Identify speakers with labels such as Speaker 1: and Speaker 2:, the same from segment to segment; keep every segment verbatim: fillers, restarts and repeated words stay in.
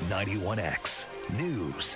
Speaker 1: ninety-one X News.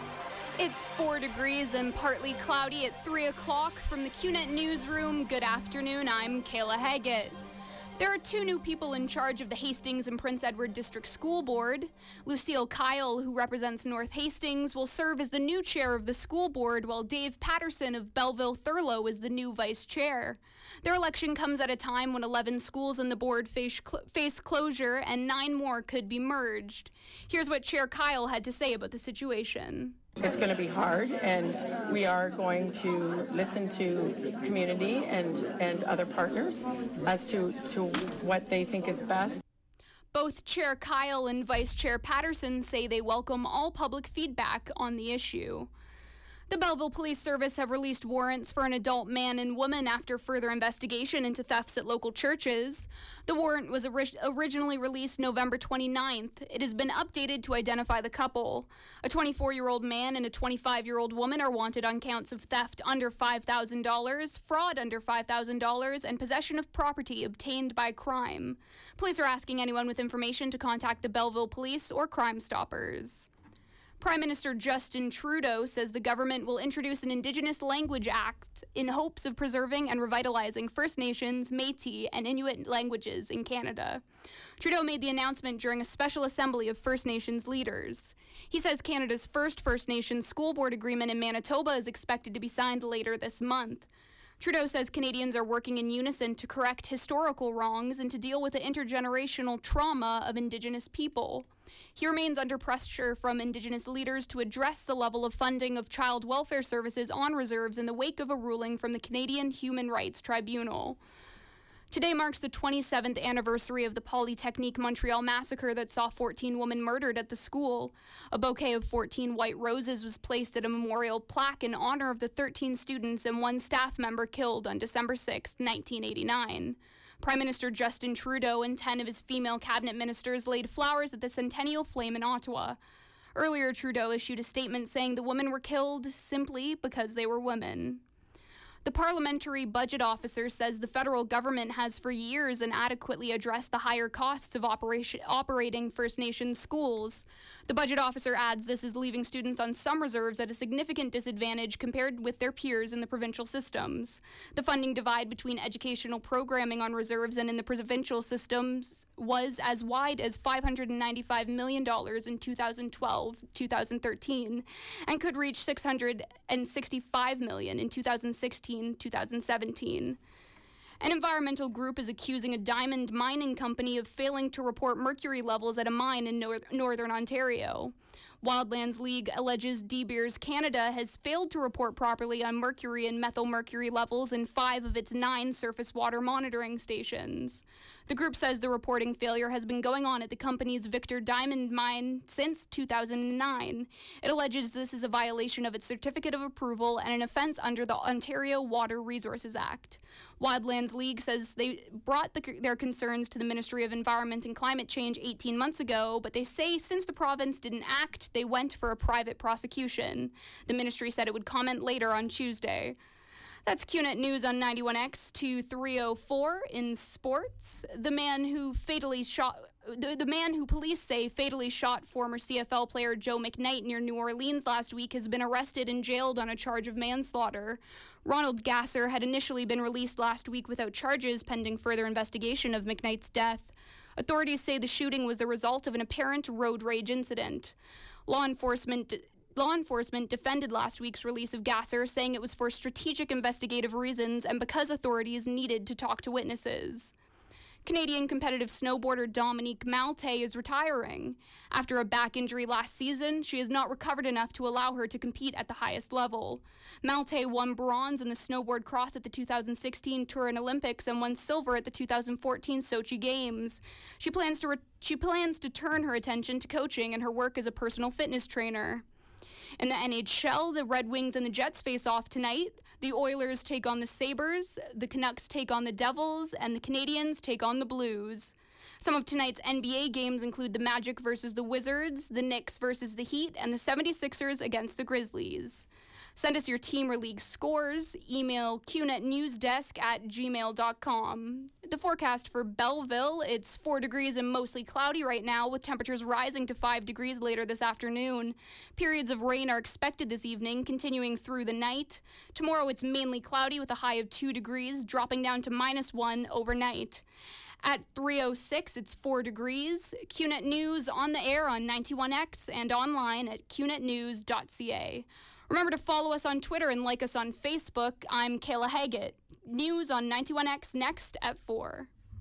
Speaker 2: It's four degrees and partly cloudy at three o'clock from the Q net newsroom. Good afternoon, I'm Kayla Haggett. There are two new people in charge of the Hastings and Prince Edward District School Board. Lucille Kyle, who represents North Hastings, will serve as the new chair of the school board, while Dave Patterson of Belleville-Thurlow is the new vice chair. Their election comes at a time when eleven schools in the board face, cl- face closure and nine more could be merged. Here's what Chair Kyle had to say about the situation.
Speaker 3: It's going to be hard, and we are going to listen to community and, and other partners as to, to what they think is best.
Speaker 2: Both Chair Kyle and Vice Chair Patterson say they welcome all public feedback on the issue. The Belleville Police Service have released warrants for an adult man and woman after further investigation into thefts at local churches. The warrant was ori- originally released November twenty-ninth. It has been updated to identify the couple. A twenty-four-year-old man and a twenty-five-year-old woman are wanted on counts of theft under five thousand dollars, fraud under five thousand dollars, and possession of property obtained by crime. Police are asking anyone with information to contact the Belleville Police or Crime Stoppers. Prime Minister Justin Trudeau says the government will introduce an Indigenous Language Act in hopes of preserving and revitalizing First Nations, Métis, and Inuit languages in Canada. Trudeau made the announcement during a special assembly of First Nations leaders. He says Canada's first First Nations school board agreement in Manitoba is expected to be signed later this month. Trudeau says Canadians are working in unison to correct historical wrongs and to deal with the intergenerational trauma of Indigenous people. He remains under pressure from Indigenous leaders to address the level of funding of child welfare services on reserves in the wake of a ruling from the Canadian Human Rights Tribunal. Today marks the twenty-seventh anniversary of the Polytechnique Montreal massacre that saw fourteen women murdered at the school. A bouquet of fourteen white roses was placed at a memorial plaque in honor of the thirteen students and one staff member killed on December sixth, nineteen eighty-nine. Prime Minister Justin Trudeau and ten of his female cabinet ministers laid flowers at the Centennial Flame in Ottawa. Earlier, Trudeau issued a statement saying the women were killed simply because they were women. The Parliamentary Budget Officer says the federal government has for years inadequately addressed the higher costs of operation, operating First Nations schools. The budget officer adds this is leaving students on some reserves at a significant disadvantage compared with their peers in the provincial systems. The funding divide between educational programming on reserves and in the provincial systems was as wide as five hundred ninety-five million dollars in two thousand twelve to two thousand thirteen and could reach six hundred sixty-five million dollars in two thousand sixteen to two thousand seventeen. An environmental group is accusing a diamond mining company of failing to report mercury levels at a mine in nor- northern Ontario. Wildlands League alleges De Beers Canada has failed to report properly on mercury and methylmercury levels in five of its nine surface water monitoring stations. The group says the reporting failure has been going on at the company's Victor Diamond Mine since two thousand nine. It alleges this is a violation of its certificate of approval and an offense under the Ontario Water Resources Act. Wildlands League says they brought the, their concerns to the Ministry of Environment and Climate Change eighteen months ago, but they say since the province didn't act, they went for a private prosecution. The ministry said it would comment later on Tuesday. That's Q net News on ninety-one X to three oh four. In sports, the man who fatally shot the, the man who police say fatally shot former C F L player Joe McKnight near New Orleans last week has been arrested and jailed on a charge of manslaughter. Ronald Gasser had initially been released last week without charges pending further investigation of McKnight's death. Authorities say the shooting was the result of an apparent road rage incident. Law enforcement Law enforcement defended last week's release of Gasser, saying it was for strategic investigative reasons and because authorities needed to talk to witnesses. Canadian competitive snowboarder Dominique Malte is retiring. After a back injury last season, she has not recovered enough to allow her to compete at the highest level. Malte won bronze in the snowboard cross at the two thousand sixteen Turin Olympics and won silver at the two thousand fourteen Sochi Games. She plans to re- she plans to turn her attention to coaching and her work as a personal fitness trainer. In the N H L, the Red Wings and the Jets face off tonight. The Oilers take on the Sabres, the Canucks take on the Devils, and the Canadiens take on the Blues. Some of tonight's N B A games include the Magic versus the Wizards, the Knicks versus the Heat, and the seventy-sixers against the Grizzlies. Send us your team or league scores. Email cunetnewsdesk at gmail dot com. The forecast for Belleville, it's four degrees and mostly cloudy right now, with temperatures rising to five degrees later this afternoon. Periods of rain are expected this evening, continuing through the night. Tomorrow it's mainly cloudy with a high of two degrees, dropping down to minus one overnight. At three oh six, it's four degrees. Q net News on the air on ninety-one X and online at q net news dot c a. Remember to follow us on Twitter and like us on Facebook. I'm Kayla Haggett. News on ninety-one X next at four.